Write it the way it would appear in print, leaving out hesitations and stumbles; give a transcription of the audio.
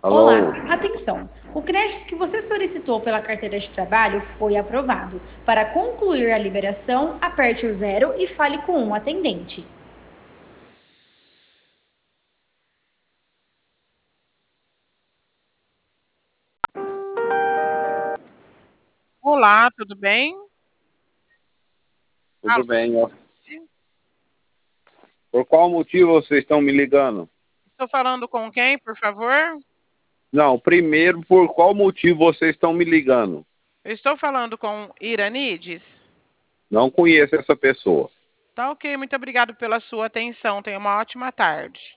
Olá, Alô? atenção! O crédito que você solicitou pela carteira de trabalho foi aprovado. Para concluir a liberação, aperte o zero e fale com um atendente. Olá, tudo bem? Tudo Alô? bem, ó. Por qual motivo vocês estão me ligando? Estou falando com quem, por favor? Não, primeiro, por qual motivo vocês estão me ligando? Eu estou falando com Iranides. Não conheço essa pessoa. Tá ok, muito obrigado pela sua atenção. Tenha uma ótima tarde.